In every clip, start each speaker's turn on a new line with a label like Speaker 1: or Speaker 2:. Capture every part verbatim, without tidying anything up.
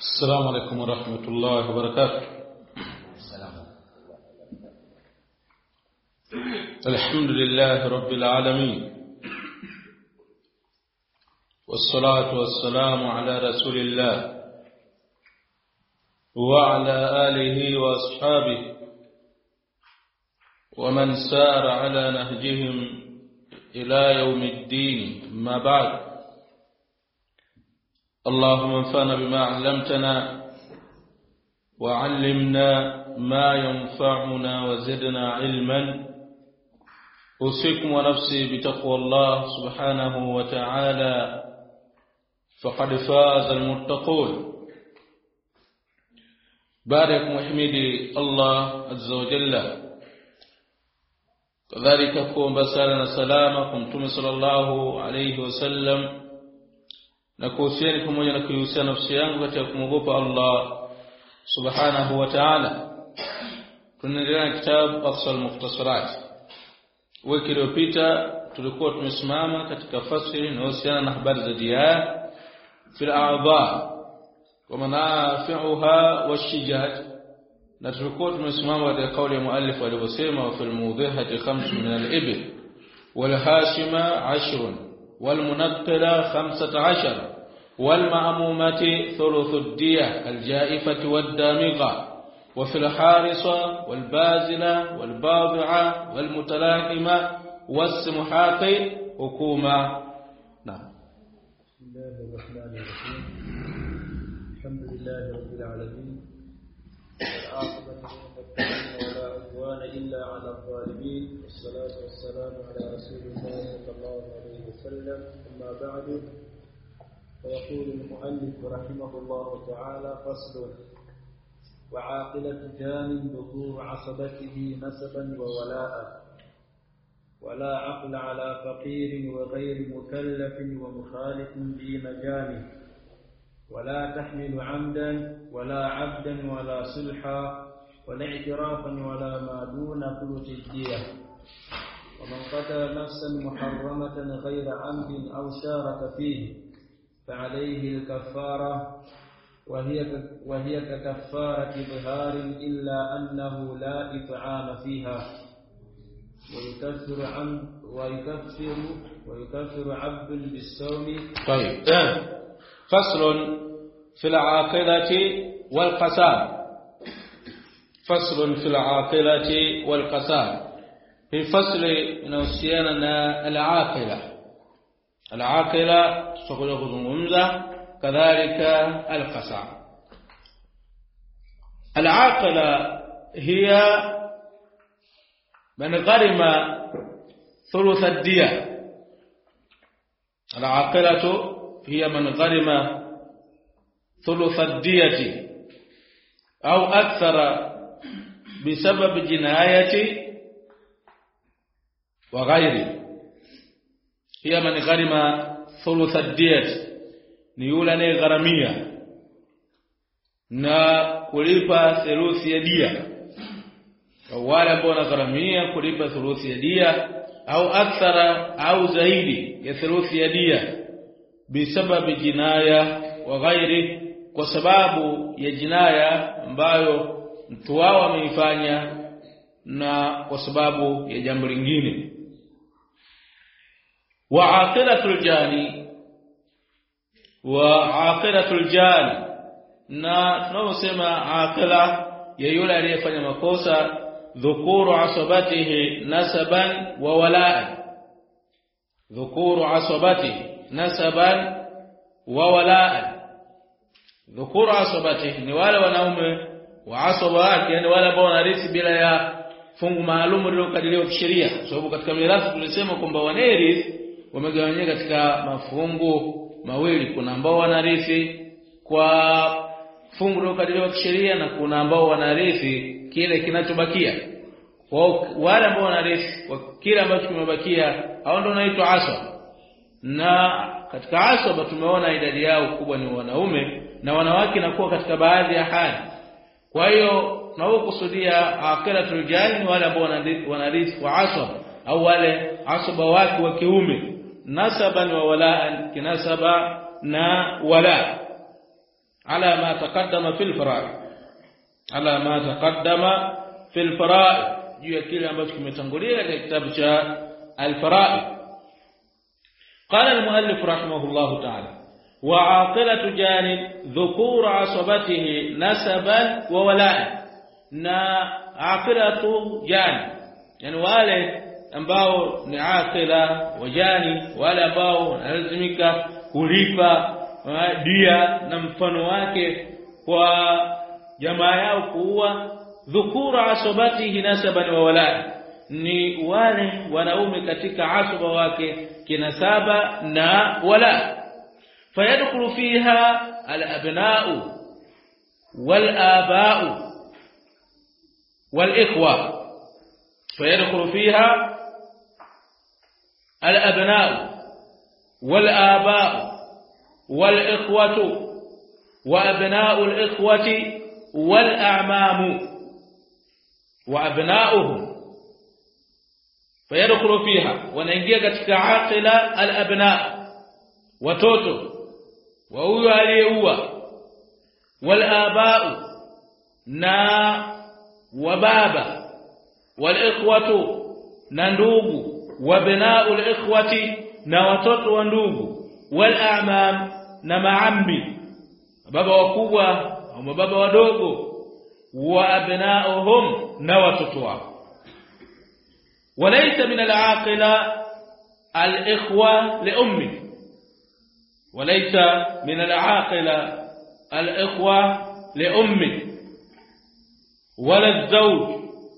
Speaker 1: السلام عليكم ورحمة الله وبركاته.
Speaker 2: السلام.
Speaker 1: الحمد لله رب العالمين، والصلاة والسلام على رسول الله وعلى آله وأصحابه ومن سار على نهجهم إلى يوم الدين. ما بعد، اللهم انفعنا بما علمتنا وعلمنا ما ينفعنا وزدنا علما. أوصيكم ونفسي بتقوى الله سبحانه وتعالى، فقد فاز المتقون. بارك محمدي الله عز وجل، كذلك قوم بسالنا سلامكم تومي صلى الله عليه وسلم. Na kuhusiana pamoja na kuhusiana nafsi yangu katika kumwogopa Allah subhanahu wa ta'ala. Tunaendelea na kitabu Aqsal Mukhtasarat. Wiki iliyopita tulikuwa tumesimama katika fasili inayohusiana na habari za dia fil a'dha wa manafi'uha washijat, na tulikuwa tumesimama katika kauli ya muallif aliyosema wa fil mudhihati khams min al-ibil wal hashima ashrun والمنقلة خمسة عشر والمأمومة ثلث الدية الجائفة والدامغة، وفي الحارصة والبازلة والباضعة والمتلاحمة والسمحات حكومة. نعم.
Speaker 3: بسم الله الرحمن الرحيم. الحمد لله رب العالمين، والعاقبة للمتقين ولا عدوان إلا على الظالمين، والصلاة والسلام على رسول الله صلى الله عليه وسلم. أما بعد، فيقول المؤلف رحمه الله تعالى: فصل: وعاقلة جان ذكور عصبته نسبا وولاء، ولا عقل على فقير وغير مكلف ومخالف دين جانه، ولا تحمل عمدا ولا عبدا ولا صلحا ولا اعترافا ولا ما دون ثلث الدية. ومن قتل نفسا محرمة غير عمد أو شارك فيه فعليه الكفارة، وهي وهي ككفارة ظهار إلا أنه لا إطعام فيها، ويكفر عمد ويكفر ويكفر عبد بالصوم.
Speaker 1: طيب، فصل في العاقلة والقسام. فصل في العاقلة والقسام. في فصل inahusiana العاقلة. العاقلة tutakuja kuzungumza, kadhalika القسام. العاقلة هي من غرم ثلث الدية. العاقلة هي من غرم ثلث الدية أو أكثر بسبب جناية وغيره. هي من غرم ثلث الدية، ni yule anayegharamia na kulipa thuluthi ya dia, au wale ambao wanagharamia kulipa thuluthi ya dia au akthara au zaidi ya thuluthi ya dia bisababi jinaya wa ghairi, kwa sababu ya jinaya ambayo mtu wao ameifanya na kwa sababu ya jambo lingine. Wa aqilatul jani wa aqilatul jani, na tunaposema aqila ya yule aliyefanya makosa, dhukuru asabatihi nasaban wa wala'an. Dhukuru asabatihi nasaban wa wala'an. Dhukuru asabatihi ni wale wanaume wa asaba wake, yani wale ambao wanarithi bila ya fungu maalum lililokadiriwa kisheria. Sababu katika mirathi tulisema kwamba wanarithi wamegawanyika katika mafungu mawili. Kuna ambao wanarithi kwa fungu lililokadiriwa kisheria na kuna ambao wanarithi kile kinachobakia. Kwa wale ambao wanarithi kwa kile ambacho kimebakia, hao ndio wanaitwa asaba. Na katika asaba tumeona idadi yao kubwa ni wanaume, na wanawake nakuwa katika baadhi ya hali. Kwa hiyo tunapokusudia aqilatul jani wale ambao wanarithi kwa asaba au wale asaba wake wa kiume, nasaban wa walaan, kinasaba na wala. ala ma taqaddama fil fara'id ala ma taqaddama fil fara'id juu ya kile ambacho kimetangulia katika kitabu cha al-fara'id. Qala al-muallif rahimahullah ta'ala wa 'aqilatu janib dhukuru 'asabatihi nasaban wa wala'an, na aqilatu janib yani wale ambao ni aqila wajani, wale ambao wanalazimika kulipa dia na mfano wake kwa jamaa yao kuua. Dhukuru asabatihi nasaban wa walaa, ni wale wanaume katika asaba wake kinasaba na wala. Fayadkhulu fiha al-abna'u wal-aba'u wal-ikhwa. fayadkhulu fiha al-abna'u wal-aba'u wal-ikhwatu wa abna'u al-ikhwati wal-a'mamu wa abna'uhum. fayadkhulu fiha, wanaingia katika aqila al-abna', watoto wa huyo aliyeua, wal-aba'u na wababa, wal-ikhwatu na ndugu, wa abna'u al-ikhwati na watoto wa ndugu, wal-a'mam na maammi, baba wakubwa au mababa wadogo, wa abna'uhum na watoto wao. وليس من العاقلة الإخوة لأمه وليس من العاقلة الإخوة لأمه ولا الزوج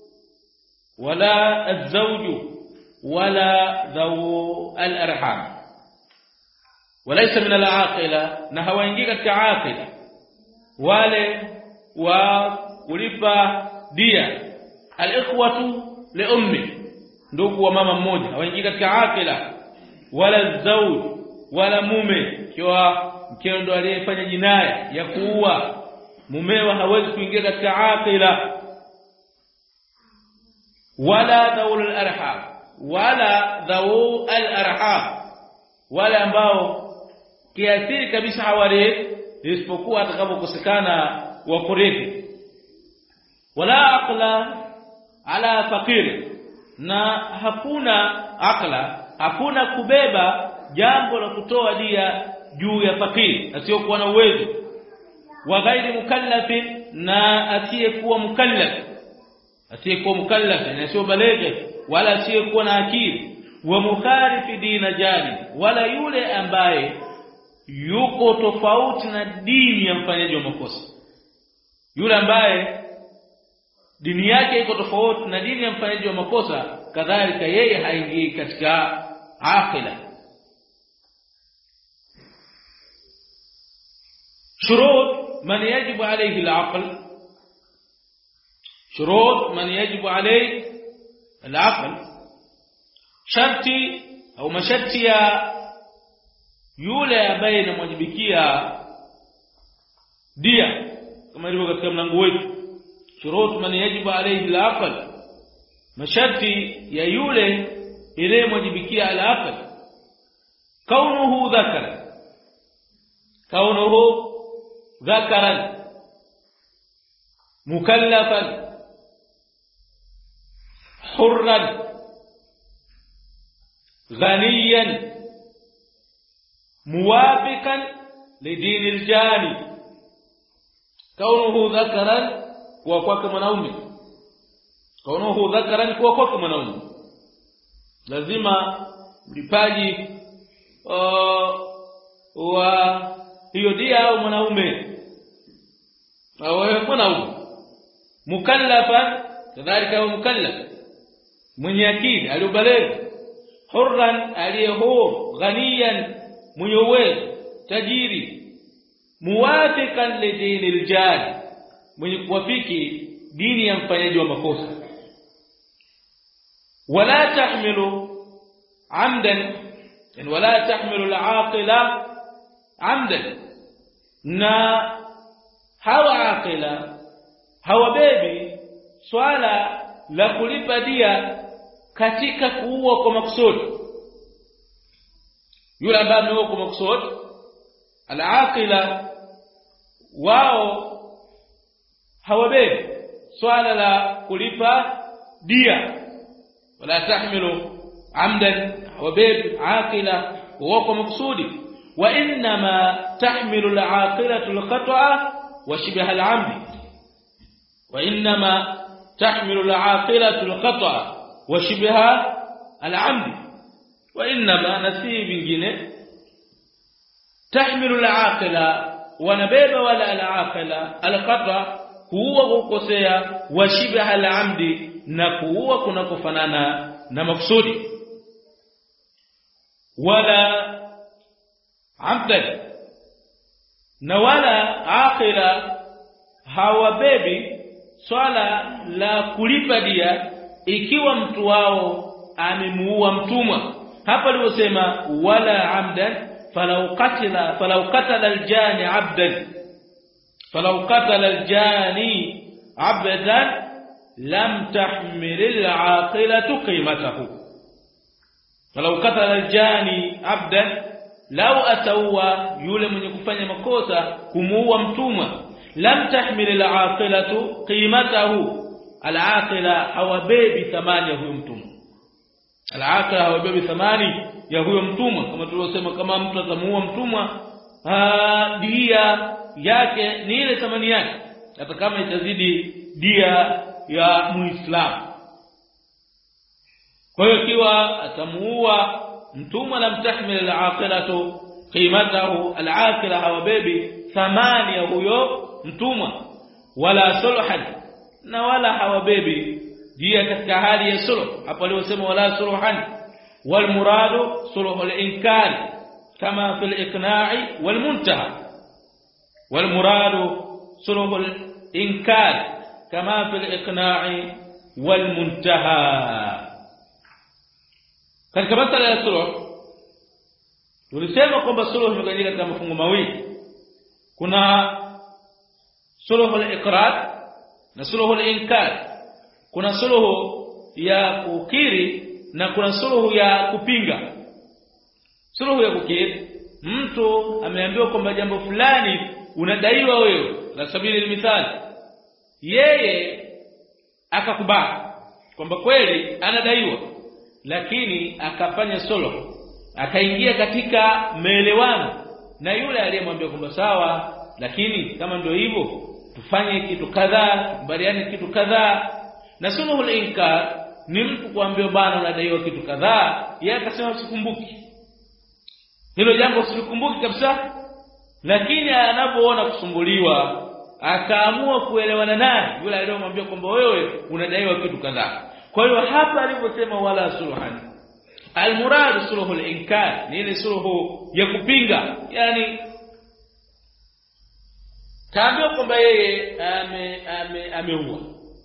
Speaker 1: ولا الزوج ولا ذو الأرحام. وليس من العاقلة نهوينجيك كعاقلة wale wa kulipa dia al-ikhwatu li ummi, ndugu wa mama mmoja hawaingii katika aqila, wala zawj wala mume, kwa mkeo ndo aliyefanya jinaya ya kuua mumewa hawezi kuingia katika aqila, wala dhawul al-arham wala dhawu al-arham, wala ambao kiasiri kabisa hawari isipokuwa atakapokosekana wa kurithi. Wala aqla ala faqir, na hakuna aqla, hakuna kubeba jambo la kutoa dia juu ya fakiri asiyokuwa na uwezo, wa ghairi mukallafin, na asiyekuwa mukallaf, asiyekuwa mukallaf na sio baleghe, wala asiyekuwa na akili, wa mukhalifi dina jani, wala yule ambaye yuko tofauti na dini ya mfanyaji wa makosa, yule ambaye dini yake iko tofauti na dini ya mfanyaji wa makosa, kadhalika yeye haingii katika aqila. shurut man yajibu alayhi al-aql, shurut man yajibu alayhi al-aql, sharti au masharti ya yule ambaye inamwajibikia dia, kama ilivyo katika mlango wetu. shurut man yajibu alayhi al-aql, masharti ya yule ile mwajibikia al-aql. kaunuhu dhakara, kaunuhu dhakaran mukallafan hurran ghaniyan muwafiqan lidini al-jani. kaunuhu dhakaran, kwa kwake mwanaume, kaunuhu dhakaran, kwa kwake mwanaume, lazima mlipaji uh, wa hiyo dia au mwanaume au mwanaume. Mukallafan, kadhalika au mukallaf, mwenye akili aliyobaligha. Hurran, aliyehuru. Ghaniyan, mwenye uwezo, tajiri. Muwafiqan lidini al-jani, mwenye kuwafiki dini ya mfanyaji wa makosa. Wala tahmilu amdan, yani wala tahmilu al-aqila amdan, na hawa aqila hawabebi swala la kulipa dia katika kuua kwa makusudi. yule ambaye ameua kwa makusudi, al-aqila wao hawabebi swala la kulipa dia wala tahmilu amdan hawabebi aqila kwa maksudi wa inma tahmilu al-aqilatu al-khata'a wa shibha al-amd wa inma tahmilu al-aqilatu al-khata'a wa shibha al-amd wa inma nasi vingine tahmilu al-aqila wanabeba wala al-aqila al-khata' huwa kukosea wa shibha al-amd na kuua kunakofanana na maksudi wala amdan na wala aqila hawabebi swala la kulipa dia ikiwa mtu wao amemuua mtumwa hapa aliposema wala amdan falau qatala falau qatala aljani abdan falau qatala aljani abdan lam tahmil alaqilatu qimatahu falau qatala aljani abdan law atawa yule mwenye kufanya makosa kumuua mtumwa lam tahmil alaqilatu qimatahu alaqila hawabebi thamani ya huyo mtumwa alaqila hawabebi thamani ya huyo mtumwa kama tulivyosema kama mtu atamuua mtumwa dia yake ni ile thamani yake hata kama itazidi dia ya muislamu kwa hiyo ikiwa atamuua mtumwa lam tahmil alaqilatu qimatahu alaqila hawabebi thamani ya huyo mtumwa wala sulhan na wala hawabebi dia katika hali ya sulh hapo aliosema wala sulhan wal muradu sulh al inkar kama fil iqna'i wal muntaha wal muradu sulh al inkar kama fil iqna'i wal muntaha katika masala ya sulh tulisema kwamba sulh imegawanyika katika mafungu mawili kuna sulh al-iqrar na sulh al-inkar kuna sulh ya kukiri na kuna sulh ya kupinga sulh ya kukiri mtu ameambiwa kwamba jambo fulani unadaiwa wewe la sabili al-mithal yeye akakubali kwamba kweli anadaiwa lakini akafanya sulh akaingia katika maelewano na yule aliyemwambia kwamba sawa lakini kama ndio hivyo tufanye kitu kadhaa kubaliane kitu kadhaa na sulhul inkar ni mtu kuambia bana unadaiwa kitu kadhaa yeye akasema sikumbuki hilo jambo sikumbuki kabisa lakini anapoona kusumbuliwa akaamua kuelewana naye yule aliyemwambia kwamba wewe unadaiwa kitu kadhaa kwa hiyo hapa aliposema wala sulhan almurad sulhul inkar ni ile sulhu ya kupinga yani kaambia kwamba yeye ame ame ameua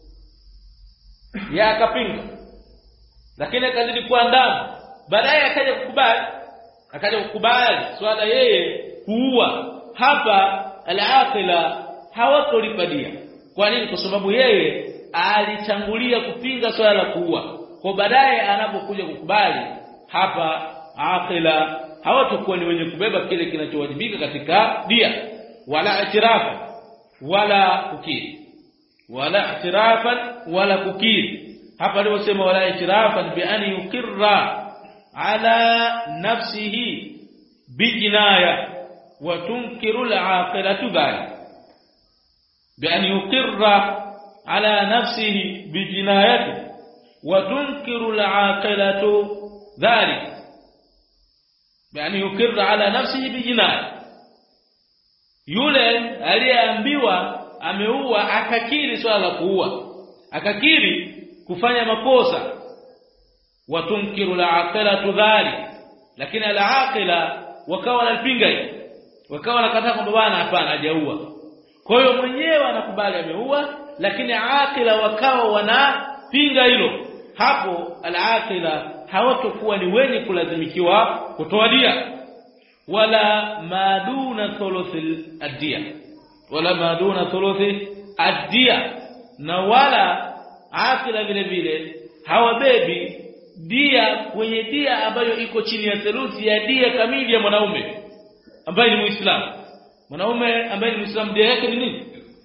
Speaker 1: ya akapinga lakini akazidi kuandama baadaye akaja kukubali akaja kukubali swala yeye kuua hapa al-aqila hawatolipadia kwa nini kwa sababu yeye alitangulia kupinga swala la kuua kwa baadaye anapokuja kukubali hapa aqila hawatakuwa ni wenye kubeba kile kinachowajibika katika dia wala itirafa wala kukiri wala itirafan wala kukiri hapa aliposema wala itirafan bi an yukirra ala nafsihi bijinaya wa tunkiru al-aqilatu dhalik bi an yukirra ala nafsihi bijinayati wa tunkiru al-aqilatu dhalik bi an yukirra ala nafsihi bijinaya yule aliyeambiwa ameua akakiri swala la kuua akakiri kufanya makosa watunkiru al-aqilatu dhalik lakini al-aqila wakawa wanapinga hiyo wakawa wanakataa kwamba bwana hapana hajaua kwa hiyo mwenyewe anakubali ameua lakini aqila wakawa wanapinga hilo hapo al-aqila hawatakuwa ni wenye kulazimikiwa kutoa dia wala maduna thuluthil ad-diya wala maduna thuluthi ad-diya na wala aqila vile vile hawabebi dia kwenye dia ambayo iko chini ya theluthi ya dia kamili ya mwanaume ambaye ni muislamu mwanaume ambaye ni Muislamu dia yake ni nini?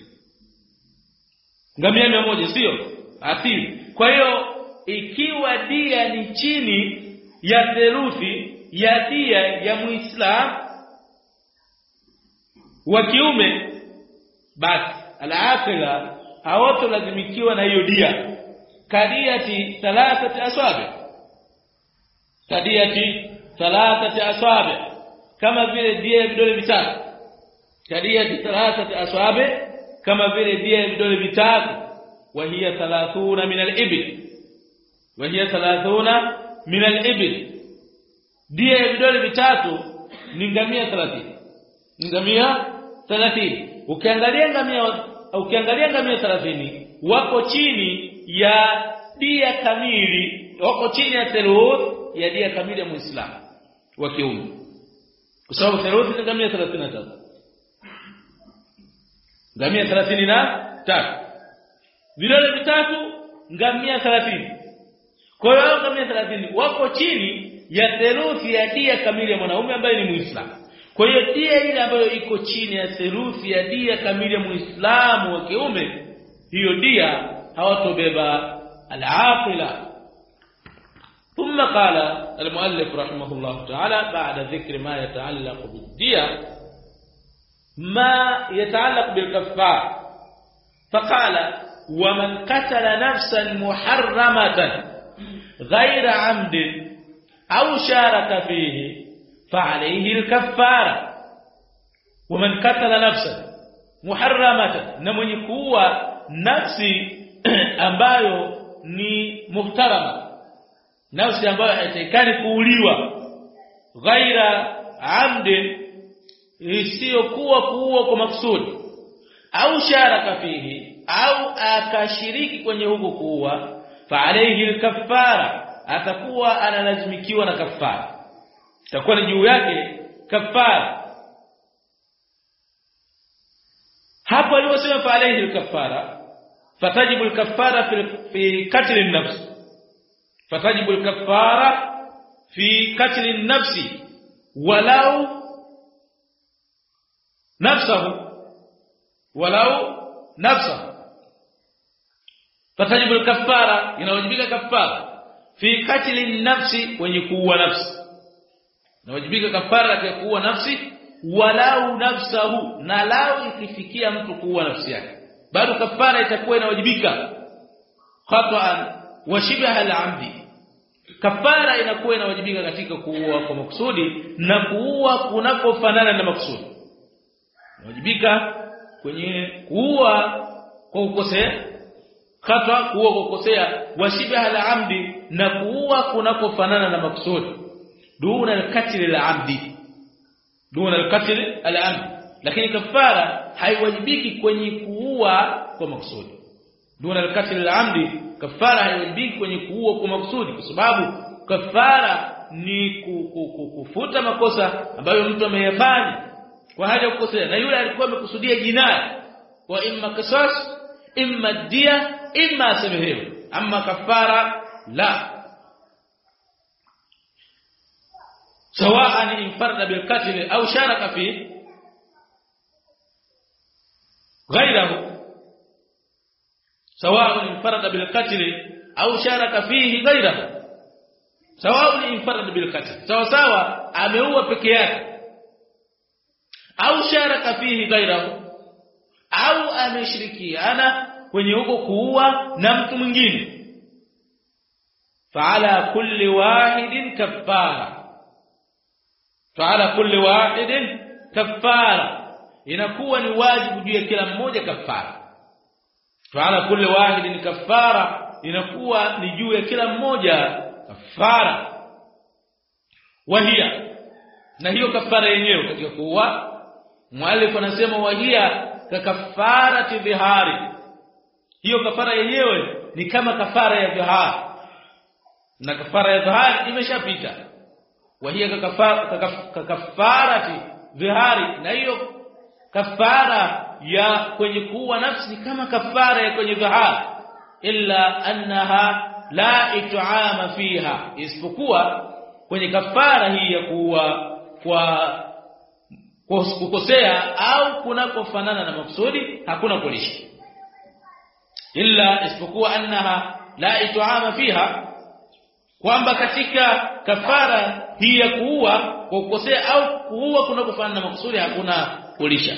Speaker 1: Ngamia mia moja, sio? Asili. Kwa hiyo ikiwa dia ni chini ya theluthi ya dia ya Muislamu wa kiume, basi al-aqila hawatolazimikiwa na hiyo dia. Kadiyati thalathati aswabi, kadiyati thalathati aswabi, kama vile dia ya vidole vitatu. Kadiyati thalathati aswabi, kama vile dia ya vidole vitatu. Wa hiya thalathuna min al-ibil, wa hiya thalathuna min al-ibil. Dia ya vidole vitatu ni ngamia thelathini, ngamia thelathini. Ukiangalia ngamia ukiangalia ngamia thelathini wako chini ya dia kamili, wako chini ya theluthi ya dia kamili ya Muislamu wa kiume, kwa sababu theluthi ni ngamia thelathini na tatu, ngamia thelathini na tatu, vidole vitatu ngamia thelathini. Kwa hiyo ngamia thelathini wako chini ya theluthi ya dia kamili ya mwanaume ambaye ni Muislamu. Kwa hiyo dia ile ambayo iko chini ya theluthi ya dia kamili ya Muislamu wa kiume, hiyo dia hawatobeba al-aqila. ثم قال المؤلف رحمه الله تعالى بعد ذكر ما يتعلق بالدية ما يتعلق بالكفار، فقال ومن قتل نفسا محرمة غير عمد أو شارك فيه فعليه الكفارة. ومن قتل نفسا محرمة، نمن kuwa nafsi ambayo ni muhtarama, nafsi ambayo haitakani kuuliwa, ghaira amdi, isiyokuwa kuua kwa maksudi, au sharaka fihi, au akashiriki kwenye huko kuua, fa alayhi al-kaffara, atakuwa analazimikiwa na kafara, itakuwa ni juu yake kafara. Hapo aliposema fa alayhi al-kaffara, fatajibu al-kaffara fi fi qatl an-nafs, fatajibu al-kaffara fi qatl an-nafs walau nafsahu, walau nafsahu. Fatajibu al-kaffara, inawajibika kafara fi qatl an-nafs, wenye kuua nafsi, inawajibika kafara ya kuua nafsi, walau nafsahu, na lau ikifikia mtu kuua nafsi yake bado kafara itakuwa inawajibika. Khata'an wa shibha al-amdi, kafara inakuwa inawajibika katika kuua kwa makusudi na kuua kunakofanana na makusudi. Inawajibika kwenye kuua kwa kukosea, khata kuua kwa kukosea, wa shibha al-amdi, na kuua kunakofanana na makusudi, duna al-qatl al-amdi, duna al-qatl al-amdi. Lakini kafara haiwajibiki kwenye kuua kwa makusudi. Duna al-qatl al-amdi, kafara haiwajibiki kwenye kuua kwa makusudi, kwa sababu kafara ni kufuta makosa ambayo mtu ameyafanya kwa haja kukosea, na yule alikuwa amekusudia jinai, wa imma qisas, imma dia, imma samehewa. Amma kafara la, سواء انفرد بالقتل أو شارك فيه غيره، سواء انفرد بالقتل أو شارك فيه غيره، سواء انفرد بالقتل، سواء سواء ameua peke yake, au sharaka fihi غيره, au ameshirikiana kwenye huko kuua na mtu mwingine, فعلى كل واحد كفارة، فعلى كل واحد كفارة، inakuwa ni wajibu juu ya kila mmoja kafara. فعلى كل واحد كفارة, inakuwa ni juu ya kila mmoja kafara. Wahia, na hiyo kafara yenyewe katika kuua, muallif anasema wahia ka kafarati dhihari, hiyo kafara yenyewe ni kama kafara ya dhihari, na kafara ya dhihari imeshapita. Wahia ka kafara ka kafarati dhihari, na hiyo kafara ya kwenye kuua nafsi ni kama kafara ya kwenye dhihari, illa annaha la it'ama fiha, isipokuwa kwenye kafara hii ya kuua kwa kukosea au kunakofanana na maksudi hakuna kulisha, illa isipokuwa annaha la ituama fiha, kwamba katika kafara hii ya kuua kwa kukosea au kuua kunakofanana na maksudi hakuna kulisha.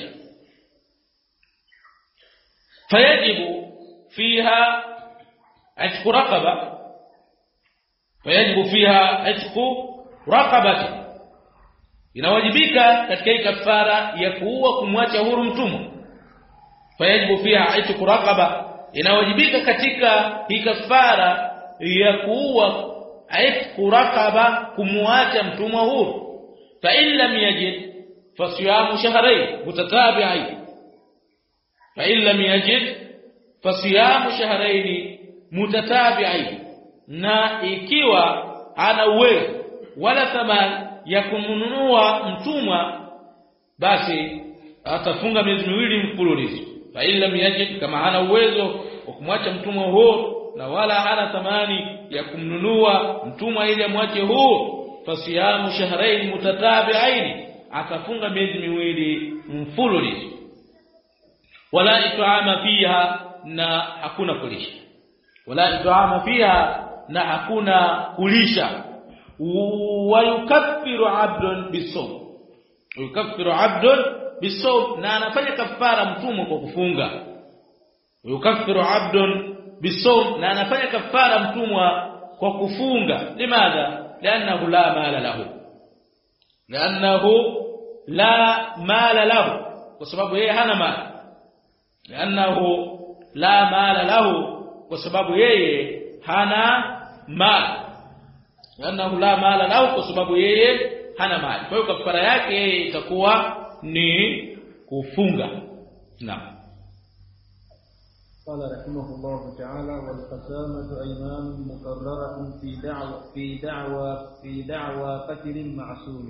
Speaker 1: fayajibu fiha atqu raqaba, fayajibu fiha atqu raqabati, inawajibika katika hii kafara ya kuua kumwacha huru mtumwa. fayajibu fiha atqu raqaba, inawajibika katika hii kafara ya kuua atqu raqaba, kumwacha mtumwa huru. fa in lam yajid fasiyamu shahrayn mutatabi'ain, fa in lam yajid fasiyamu shahrayn mutatabi'ain, na ikiwa ana uwezo wala thamani ya kumnunua mtumwa basi atafunga miezi miwili mfululizo. fa in lam yajid, kama hana uwezo wa kumwacha mtumwa huo na wala hana thamani ya kumnunua mtumwa ili amwache huo, fasiyamu shahrayn mutatabi'ain, atafunga miezi miwili mfululizo. wala ituama fiha, na hakuna kulisha. wala ituama fiha, na hakuna kulisha. wa yukaffiru 'abdun bisawm, yukaffiru 'abdun bisawm, na anafanya kafara mtumwa kwa kufunga. yukaffiru 'abdun bisawm, na anafanya kafara mtumwa kwa kufunga. limadha? li'annahu la mala lahu, li'annahu la mala lahu, kwa sababu yeye hana mali. li'annahu la mala lahu, kwa sababu yeye hana mali. li'annahu la mala lahu, kwa sababu yeye hana mali. Kwa hiyo kafara yake yeye itakuwa ni kufunga. Naam.
Speaker 3: قال رحمه الله تعالى: والقسامة أيمان مقررة في دعوى في دعوى في دعوى قتل معصوم،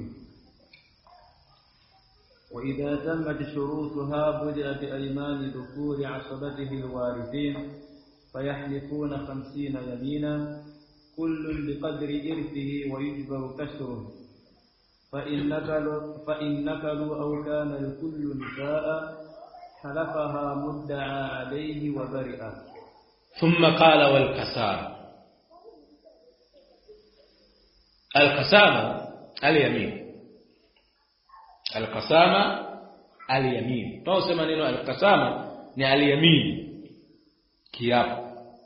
Speaker 3: وإذا تمت شروطها بدأ بأيمان ذكور عصبته الوارثين، فيحلفون خمسين يمينا كل بقدر إرثه ويجبر كسره، فإن نكلوا فإن نكلوا أو كان الكل نساء حلفها مدعى عليه وبرئ.
Speaker 1: ثم قال: والقسامة. القسامة اليمين، القسامة اليمين. tunasema neno alqasama ni alyamin, kiapo.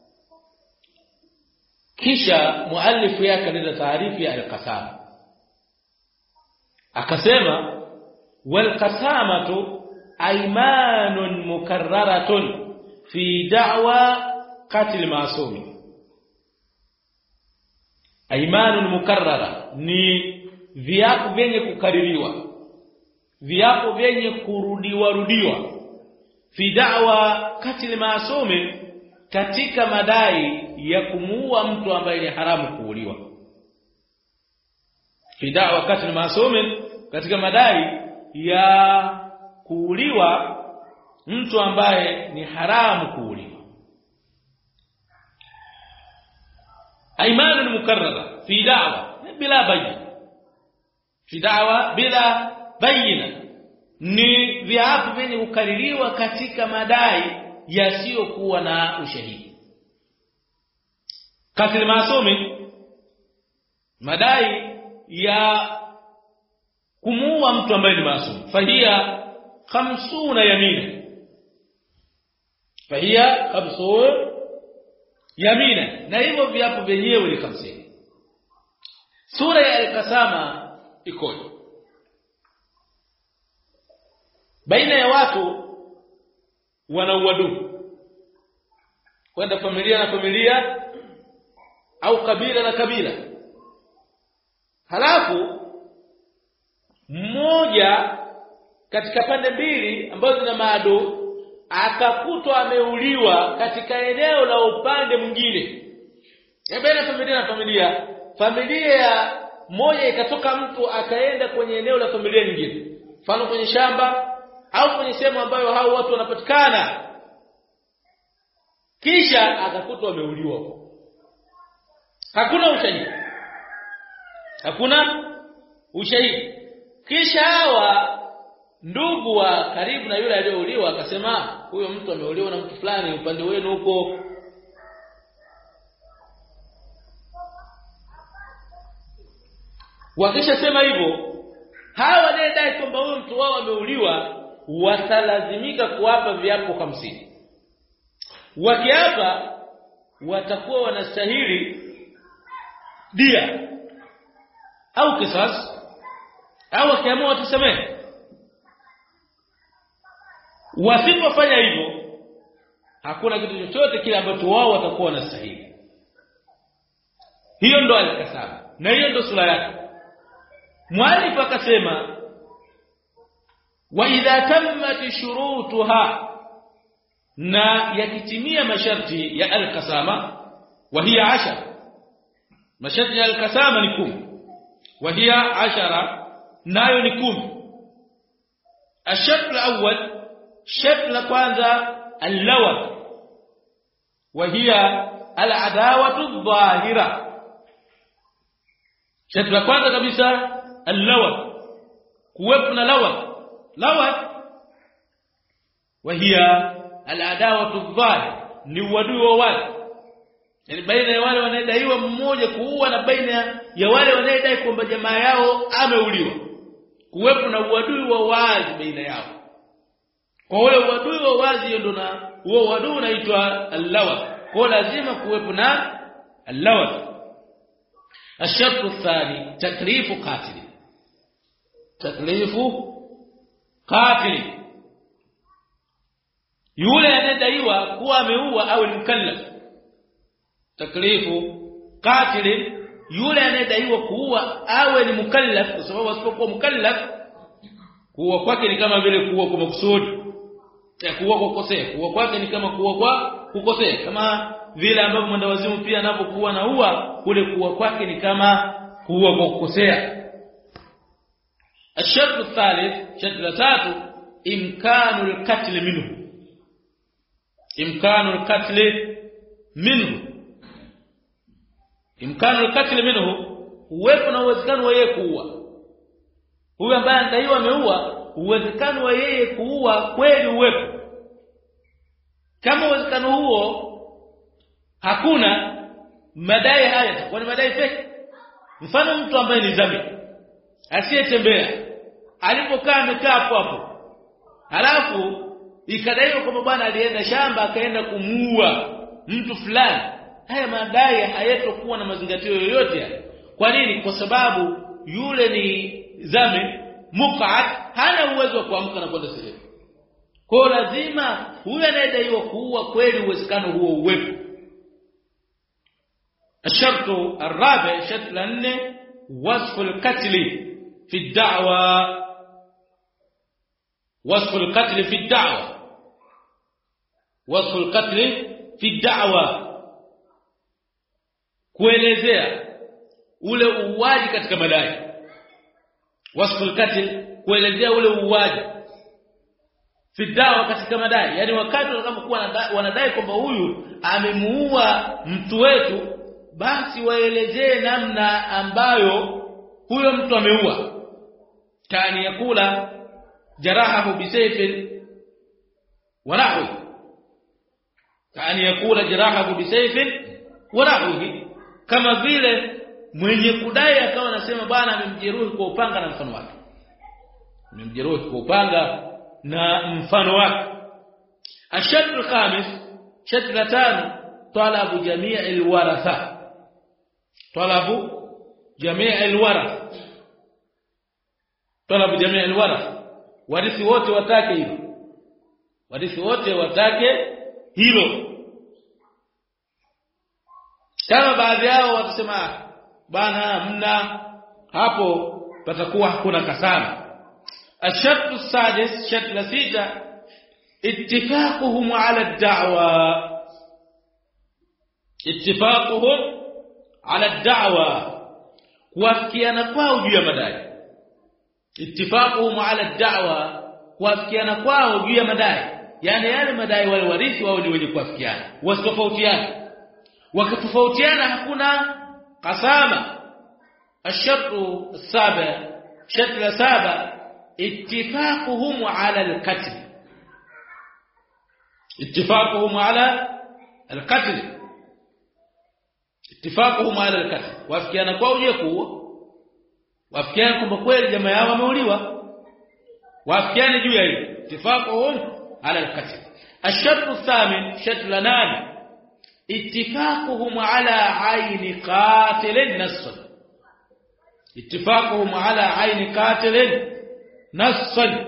Speaker 1: Kisha muallifu yake analeta taarifu ya alqasama, akasema walqasamatu aymanun mukarraratun fi da'wa qatl ma'sum. Aymanun mukarrara ni viapo vyenye kukaririwa, viapo vyenye kurudiwa rudiwa, fi da'wa qatl ma'sum, katika madai ya kumuua mtu ambaye ni haramu kuuliwa. Fi da'wa qatl ma'sum, katika madai ya kuuliwa mtu ambaye ni haramu kuuliwa. Aymanun mukarrara fi da'wa bila bayina, fi da'wa bila bayina ni viapo vyenye kukaririwa katika madai yasiyokuwa na ushahidi. Qatl ma'sum, madai ya kumuua mtu ambaye ni maasum, fahia khamsuna yamina, fahia khamsun yamina, na hivyo viapo vyenyewe ni hamsini. Sura ya al-qasama ikoje? Baina ya watu wana uadui, kwenda familia na familia au kabila na kabila, halafu mmoja katika pande mbili ambazo zina maadui akakutwa ameuliwa katika eneo la upande mwingine. Baina familia na familia, familia moja ikatoka mtu akaenda kwenye eneo la familia nyingine, mfano kwenye shamba au kwenye sehemu ambayo hao watu wanapatikana, kisha akakutwa ameuliwa huko. Hakuna ushahidi, hakuna ushahidi. Kisha hawa ndugu wa karibu na yule aliyeuliwa akasema huyo mtu ameuliwa na mtu fulani upande wenu huko, wakishasema hivyo hawa wanaodai kwamba huyo mtu wao ameuliwa watalazimika kuapa viapo hamsini. Wakiapa watakuwa wanastahili dia au kisasi, au wakiamua watasamehe. Wasipofanya hivyo hakuna kitu chochote kile ambacho wao watakuwa wanastahili. Hiyo ndo al-kasama na hiyo ndo sura yake. Mwalif akasema wa idha tammat shurutuha, na yakitimia masharti ya al-kasama, wa hiya ashara, masharti ya al-kasama ni kumi, wa hiya ashara, nayo ni kumi. الشرط الأول شرط la kwanza al-lawat, wa hiya al-adawatu adh-dhahira. Sharti la kwanza kabisa al-lawat, kuwepo na lawat. Lawat wa hiya al-adawatu adh-dhahira, ni uadui wa watu, yani baina ya wale wanaodaiwa mmoja kuua na baina ya wale wanaodai kwamba jamaa yao ameuliwa, kuwepo na uadui wa wazi baina yao. Kwa ule uadui wa wazi hiyo ndo, na huo uadui unaitwa al-lawat. Kwa lazima kuwepo na al-lawat. الشرط الثاني تكليف قاتل، تكليف قاتل، yule anadaiwa kuwa ameua au ni mukallaf. Taklifu qatil, yule anadaiwa kuua awe ni mukallaf, kwa sababu asipokuwa mukallaf kuua kwake ni kama vile kuua kwa makusudi, ya kuua kwa kukosea. Kuua kwake ni kama kuua kwa kukosea, kama vile ambavyo mwendawazimu pia anapokuwa na ua, kule kuua kwake ni kama kuua kwa kukosea. الشرط الثالث شرط الثالث إمكان القتل منه، إمكان القتل منه، إمكان القتل منه، uwepo na uwezekano wa yeye kuua. Huyu ambaye anadaiwa ameua, uwezekano wa yeye kuua kweli uwepo. Kama uwezekano huo hakuna, madai haya kwa ni madai feki. Mfano mtu ambaye ni zami asiyetembea, alipokaa amekaa hapo hapo, halafu ikadaiwa kwamba bwana alienda shamba akaenda kumuua mtu fulani, haya madai hayatokuwa na mazingatio yoyote. Kwa nini? Kwa sababu yule ni zami muqad, hana uwezo wa kuamka na kwenda sehemu. Kwa lazima huyu anayedaiwa kuua kweli uwezekano huo uwepo. الشرط الرابع شرط لأنه وصف القتل في الدعوة، وصف القتل في الدعوة، وصف القتل في الدعوة، kuelezea ule uwaji katika madai. وصف القتل kuelezea ule uwaji fi da'wa, katika madai. Yani wakati watakapokuwa wanadai kwamba huyu amemuua mtu wetu, basi waelezee namna ambayo huyo mtu ameua. Kani yakula jarahahu bisayfin wa nahwi, kani yakula jarahahu bisayfin wa nahwi, kama vile mwenye kudai akawa anasema bwana amemjeruhi kwa upanga na mfano wake, amemjeruhi kwa upanga na mfano wake. الشرط الخامس شرط الثاني طلب جميع الورثه، طلب جميع الورثه، طلب جميع الورثه، warithi wote watake hilo, warithi wote watake hilo. Kama baadhi yao watasema bana mna, hapo patakuwa hakuna kasama. الشرط السادس شرط السادس اتفاقهم على الدعوة، اتفاقهم على الدعوة، kuafikiana kwao juu ya madai. اتفاقهم على الدعوة، kuafikiana kwao juu ya madai, yani yale madai wale warithi wao ni wenye kuafikiana, wasitofautiana. Wakitofautiana hakuna kasama. الشرط السابع شرط السابع ittifaquhum ala al-qatl ittifaquhum ala al-qatl ittifaquhum ala al-qatl wafikiana kwa uje kuua wafikiana kwamba kweli jamaa yao wameuliwa wafikiane juu ya hilo ittifaquhum ala al-qatl الشرط الثامن شرط لنان اتفاقهم على عين قاتل نصا اتفاقهم على عين قاتل نصا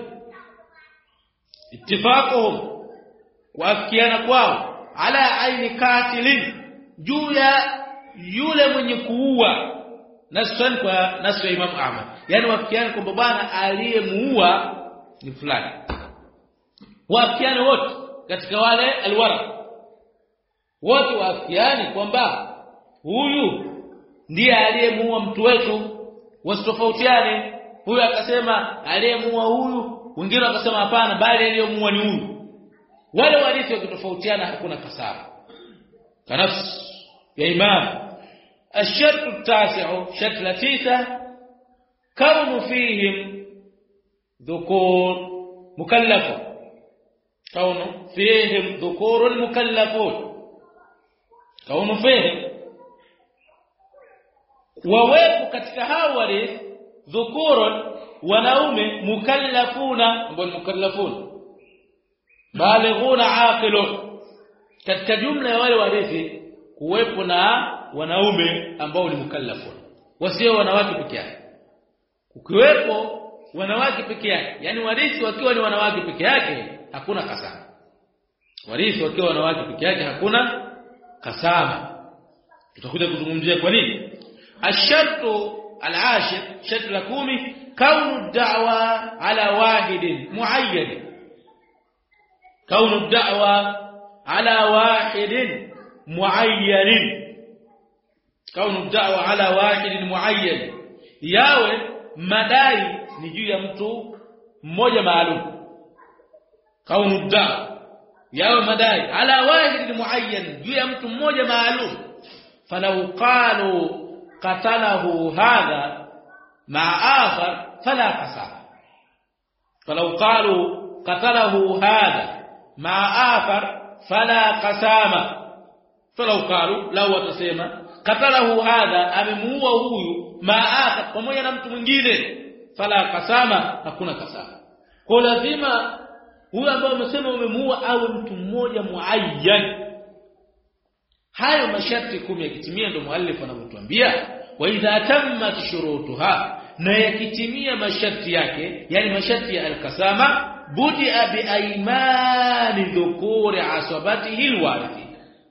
Speaker 1: اتفاقهم wafikiana kwao ala aini katilin juu ya yule mwenye kuua nasan kwa nasu ya Imam Ahmad yani wafikiana kwamba bwana aliyemuua ni fulani wafikiana wote katika wale alwara wote wafikiani kwamba huyu ndiye aliyemuua mtu wetu wasitofautiane huyu akasema aliyemuua huyu wengine wakasema hapana bali aliyemuua ni huyu wale warithi wakitofautiana hakuna kasara kanafs ya imam الشرط التاسع شرط لتيسة كون فيهم ذكور مكلفون كون فيهم ذكور مكلفون كون فيهم wawepo katika hao warithi dhukurun wanaume mukallafuna ambao mukallafuna balighuna aqilun katika jumla ya wale warithi kuwepo na wanaume ambao ni mukallafun wasio wanawake peke yake ukiwepo wanawake peke yake yani warithi wakiwa ni wanawake peke yake hakuna kasama warithi wakiwa wanawake peke yake hakuna kasama tutakuja kuzungumzia kwa nini ashartu al-ashir shart la kumi kaunu da'wa ala wahid muayyan kaunu da'wa ala wahid muayyan kaunu da'wa ala wahid muayyan yawe madai ni juu ya mtu mmoja maalum kaunu da'wa yawe madai ala wahid muayyan juu ya mtu mmoja maalum falau qalu qatalahu hadha ma'a akhar fala qasama falau qalu qatalahu hadha ma'a akhar fala qasama falau qalu law watasema qatalahu hadha amemuua huyu ma'a akhar pamoja na mtu mwingine fala qasama hakuna kasama kwa lazima huyu ambaye umesema umemuua awe mtu mmoja muayyan hayo masharti kumi yakitimia ndio muallif anavyotuambia wa idha tammat shurutuha na yakitimia masharti yake yani masharti ya al-kasama budia bi aymani dhukuri asabatihi alwarithi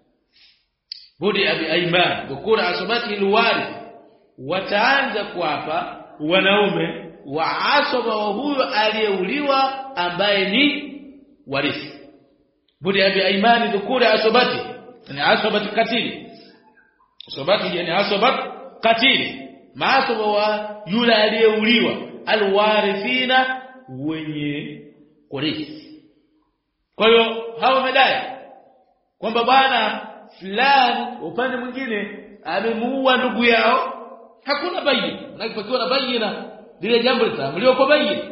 Speaker 1: budia bi aymani dhukuri asabatihi alwarithi wataanza kuapa wanaume wa asaba wa huyo aliyeuliwa ambaye ni warithi budia bi aymani dhukuri asabatihi ni asabat katili asabati yani asabat katili maasaba wa yule aliyeuliwa alwarithina wenye kurithi kwa hiyo hao medai kwamba bwana fulani upande mwingine amemuua ndugu yao hakuna bayina na ikiwa na bayina lile jambo litaamliwa kwa bayina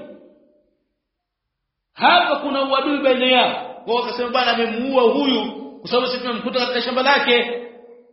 Speaker 1: hapa kuna uadui baina yao kwa wakasema bwana amemuua huyu kwa sababu sisi tumemkuta katika shamba lake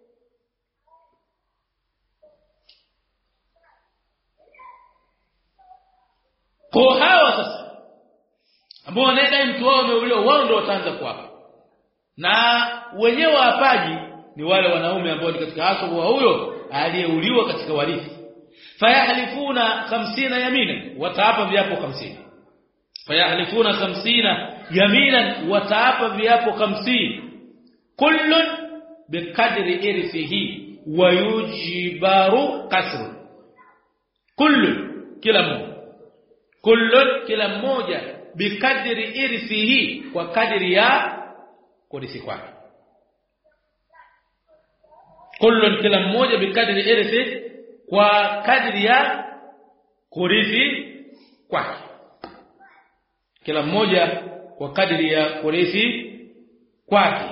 Speaker 1: kwa hawa sasa ambao wanaenda mtu wao ameuliwa wao ndio wataanza kuapa na wenyewe waapaji ni wale wanaume ambao ni katika asabu wa huyo aliyeuliwa katika warithi fayahlifuna hamsini yamina wataapa viapo hamsini fayahlifuna hamsini yamina wataapa viapo hamsini كل بقدر إرثه ويجبر قصر كل كلا مmoja كل كلا mmoja بقدر إرثه وقدر ya kurithi kwake كل كلا mmoja بقدر إرثه kwa kadri ya kurithi kwake kila mmoja kwa kadri ya kurithi kwake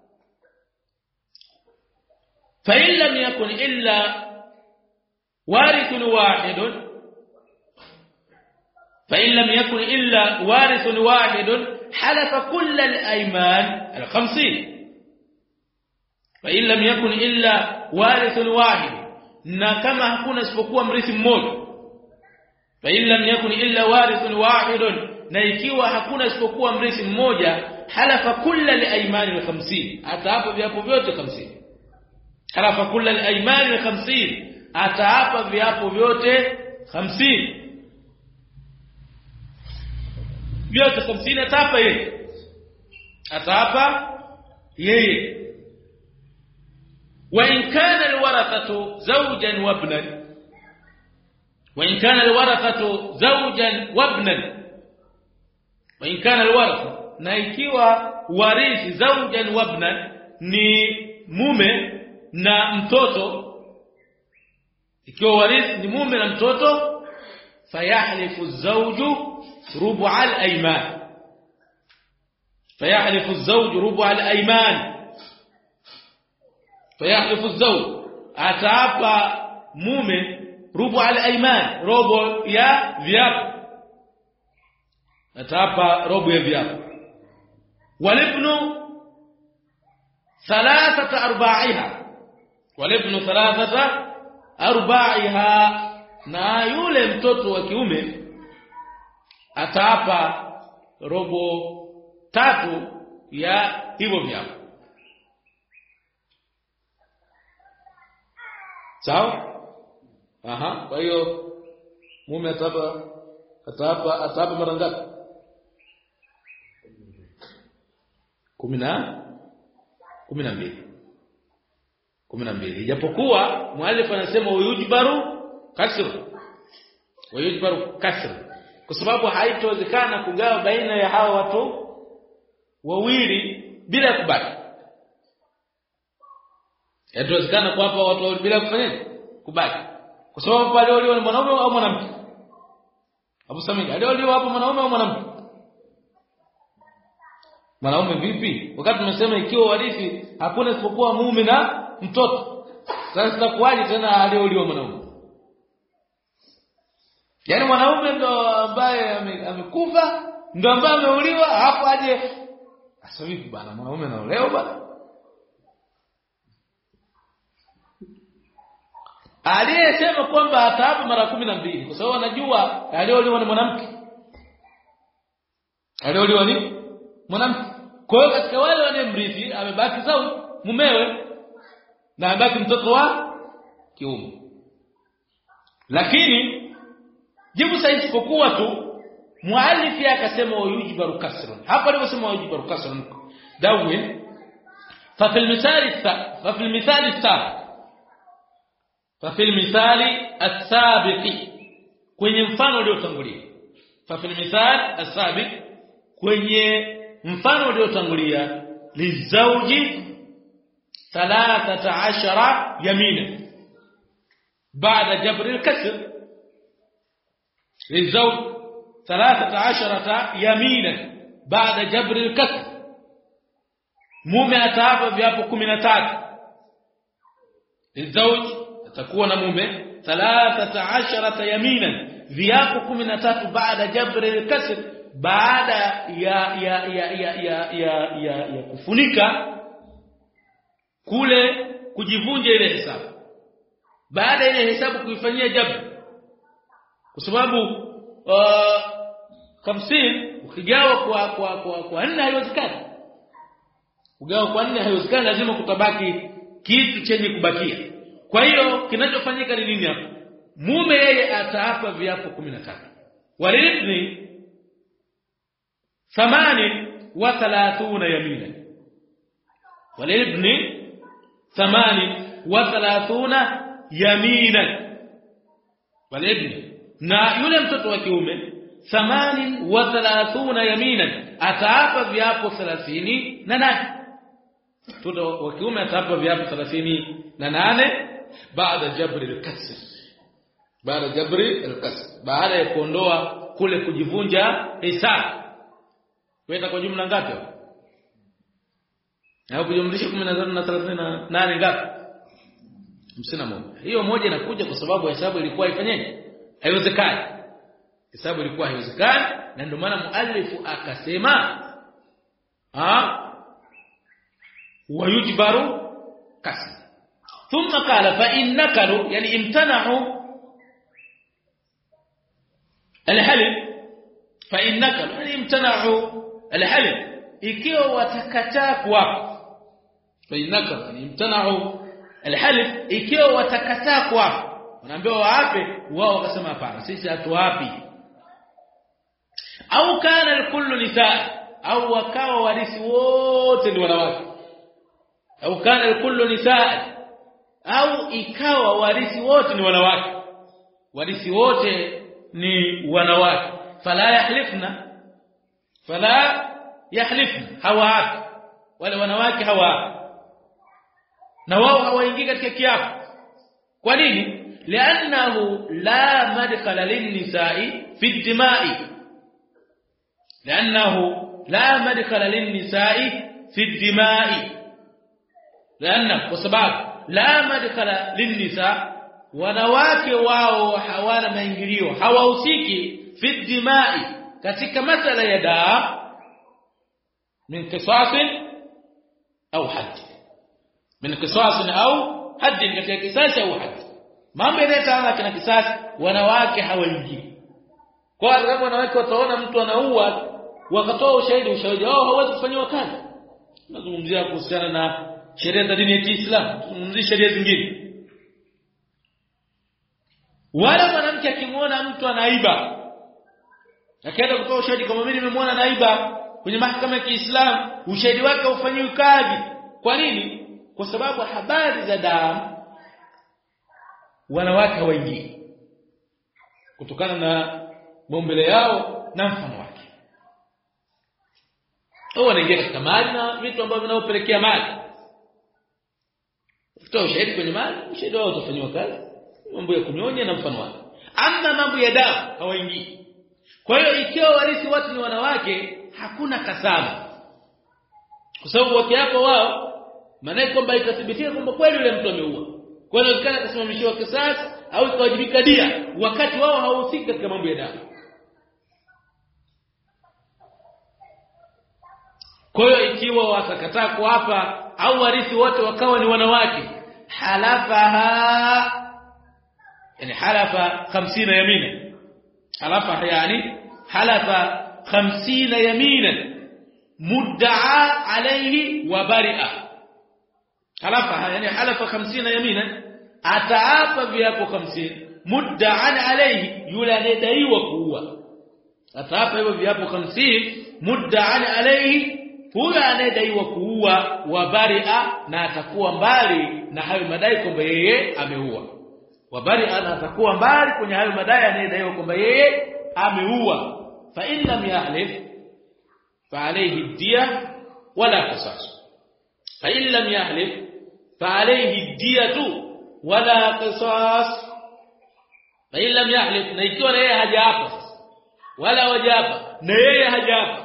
Speaker 1: فإن لم يكن إلا وارث واحد فإن لم يكن إلا وارث واحد حلف كل الأيمان الخمسين فإن لم يكن إلا وارث واحد na kama hakuna isipokuwa mrithi mmoja فإن لم يكن إلا وارث واحد na ikiwa hakuna isipokuwa mrithi mmoja halafa kulla al-ayman al-khamsin ataapa viapo vyote hamsini halafa kulla al-ayman al-khamsin ataapa viapo vyote hamsini vyote hamsini ataapa yeye ataapa yeye wa in kana al-warathatu zawjan wa ibnan wa in kana al-warathatu zawjan wa ibnan wa in kana al-waratha na ikiwa warithi zawjan wa ibnan ni mume na mtoto ikiwa warithi ni mume na mtoto fayahlifu az-zawju rubu' al-ayman fayahlifu az-zawju rubu' al-ayman fayahlifu az-zawj ataapa mume rubu' al-ayman robo ya viapo ataapa robo ya viapo walibnu thalathata arba'iha walibnu thalathata arba'iha na yule mtoto wa kiume ataapa robo tatu ya hivyo viapo sawa aha kwa hiyo mume ataapa ataapa ataapa mara ngapi kumi na kumi na mbili kumi na mbili ijapokuwa muallif anasema uyujbaru kasr uyujbaru kasr kwa sababu haitowezekana kugawa baina ya hao watu wawili bila kubaki haitowezekana kwa hapa watu wawili bila kufanya kubaki kwa sababu pale wale ni mwanaume au mwanamke Abu Samia leo leo hapo mwanaume au mwanamke mwanaume vipi wakati tumesema ikiwa warithi hakuna isipokuwa mume na mtoto sasa tutakuaje tena leo leo mwanaume yani mwanaume ndo ambaye amekufa ndo ambaye ameuliwa hapo aje sasa vipi bana mwanaume anaolewa bana aliyesema kwamba ataapa mara kumi na mbili kwa sababu anajua aliyeuliwa ni mwanamke aliyeuliwa ni mwanamke kwa hiyo katika wale wanemrithi amebaki zao mumewe na amebaki mtoto wa kiume lakini jibu sahihi isipokuwa tu muallif akasema wayujbaru kasrun hapa aliposema wayujbaru kasrun dawin fa fil misali fa fil misali sabiq fa fil misali as-sabiq kwenye mfano uliotangulia fa fil misali as-sabiq kwenye mfano uliotangulia lizauji thalathata ashara yamina baada jabr al-kasr للزوج ثلاثة عشرة يمينا بعد جبر الكسر mume ataapa viapo kumi na tatu lizauj atakuwa na mume thalathata asharata yaminan viapo kumi na tatu baada jabr al-kasr baada ya ya ya ya ya ya, ya, ya kufunika kule kujivunja ile hesabu baada ile hesabu kuifanyia jabr kwa sababu uh, hamsini ukigawa kwa kwa kwa kwa nne haiwezekani ugawa kwa nne haiwezekani lazima kutabaki kitu chenye kubakia kwa hiyo kinachofanyika ni nini hapa mume yeye ataapa viapo kumi na tatu walibni thamani wa thalathuna yamina walibni thamani wa thalathuna yamina walibni na yule mtoto wa kiume thamani wa thalathuna yaminan ataapa viapo thelathini na nane mtoto wa kiume ataapa viapo thelathini na nane baada jabri al-kasr baada jabri al-kasr baada ya kuondoa kule kujivunja hesabu kwenda kwa jumla ngapi na kujumlisha kumi na tano na thelathini na nane ngapi hamsini na moja hiyo moja inakuja kwa sababu hesabu ilikuwa ifanyeje haiwezekani hesabu ilikuwa haiwezekani, na ndio maana muallifu akasema ah wayujbaru kasb. Thumma qala fa innakalu, yani imtana'u alhalif, fa innakalu yani imtana'u alhalif, ikiwa watakataa kuapa. Fa innakalu yani imtana'u alhalif, ikiwa watakataa kuapa, wanaambiwa waape, wao wakasema hapana, sisi hatuapi. Au kana alkullu nisaa, au wakawa warithi wote ni wanawake. Au kana alkullu nisaa, au ikawa warithi wote ni wanawake, warithi wote ni wanawake. Fala yahlifna, fala yahlifna, hawaapi wale wanawake, hawaapi na wao hawaingii katika kiapo. Kwa nini? Li'annahu la madkhala lin-nisa'i fi ad-dima'i, li'annahu la madkhala lin-nisa'i fi ad-dima'i, li'anna kwa sababu la madkhala lin-nisa, wanawake wao hawana maingilio, hawahusiki fi ad-dima'i, katika masala ya damu, min qisas au hadd, min qisas au hadd, katika kisasi au hadd. Mambo yanayotana kana kisasi, wanawake hawaingii. Kwa sababu wanawake wataona mtu anaua wakatoa ushahidi, ushahidi wao hawezi kufanywa kazi. Nazungumzia kuhusiana na sheria za dini ya Kiislamu, tunazungumzia sheria zingine. Wala mwanamke akimuona mtu anaiba, akaenda kutoa ushahidi kama mimi nimemwona anaiba kwenye mahakama ya Kiislamu, ushahidi wake ufanywe kazi. Kwa nini? Kwa sababu habari za damu wanawake hawaingii, kutokana na maumbile yao na mfano wake. Wao wanaingia katika mali na vitu ambavyo vinaopelekea mali. Kutoa ushahidi kwenye mali, ushahidi wao utafanywa kazi, mambo ya kunyonya na mfano wake. Ama mambo ya damu hawaingii. Kwa hiyo ikiwa warithi watu ni wanawake, hakuna kasama, kwa sababu wakiapo wao maana kwamba itathibitika kwamba kweli yule mtu ameua. Kwa hiyo inawezekana kusimamishiwa kisasi au ikawajibika dia, wakati wao hawahusiki katika mambo ya damu. Kwa hiyo ikiwa watakataa kuapa au warithi wote wakawa ni wanawake, halafaha, yani halafa hamsini yamina, halafa yani halafa hamsini yamina mudda'a alayhi wa bari'a. Halafa yani halafa hamsini yamina, ataapa viapo hamsini, mudda'an alayhi, yule anayedaiwa kuua. Ataapa hivyo viapo hamsini, mudda'an alayhi, huyo anayedaiwa kuua, wa bari'a, na atakuwa mbali na hayo madai kwamba yeye ameua. Wa bari'a, na atakuwa mbali kwenye hayo madai anayedaiwa kwamba yeye ameua. Fa in lam yahlif fa alayhi diya wala qisas. Fa in lam yahlif fa alayhi diyatu wala qisas. Fa in lam yahlif, na ikiwa yeye hajaapa wala wajapa, na yeye hajaapa,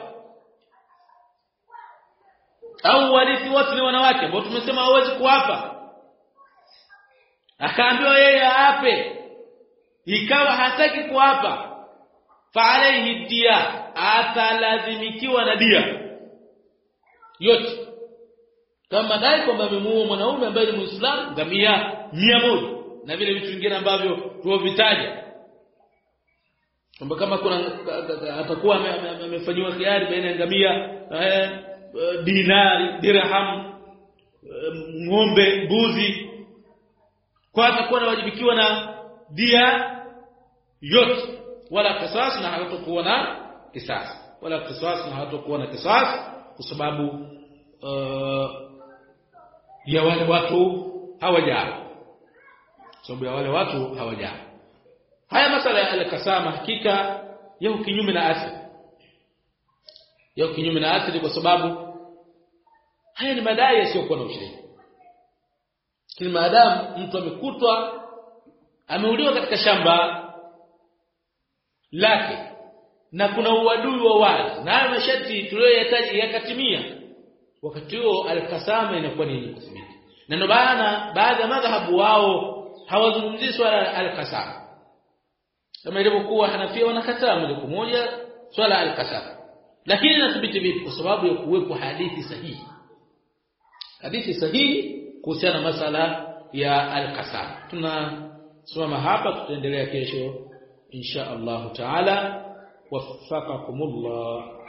Speaker 1: au warithi wote ni wanawake ambao tumesema hawezi kuapa, akaambiwa yeye aape, ikawa hataki kuapa, fa alayhi diya, atalazimikiwa na dia yote. Kama dai kwamba amemuua mwanaume ambaye ni Muislamu, ngamia mia moja na vile vitu vingine ambavyo tuovitaja, kwamba kama kuna atakuwa amefanywa khiari baina ya ngamia, dinari, dirham, ng'ombe, mbuzi, kwa atakuwa anawajibikiwa na dia yote, wala kisasi, na hatakuwa na kisasi, wala kisasi, na hatakuwa na kisasi, kwa sababu uh, ya wale watu hawajaa, sababu ya wale watu hawajaa. Haya masala ya al-kasama hakika yako kinyume na asili, yako kinyume na asili, kwa sababu haya ni madai yasiyokuwa na ushahidi. Kile maadamu mtu amekutwa ameuliwa katika shamba lake na kuna uadui wa wazi, na hayo masharti tuliyoyataja yakatimia, wakati huo al-kasama inakuwa ni kuthibiti. Na ndio maana baadhi ya madhahabu wao hawazungumzii swala al-kasama, kama ilivyokuwa Hanafia wanakataa moja kwa moja swala al-qasam. Lakini inathibiti vipi? Kwa sababu ya kuwepo hadithi sahihi. Hadithi sahihi kuhusiana na masala ya al-qasam. Tunasimama hapa, tutaendelea kesho insha Allah taala. Waffaqakumullah.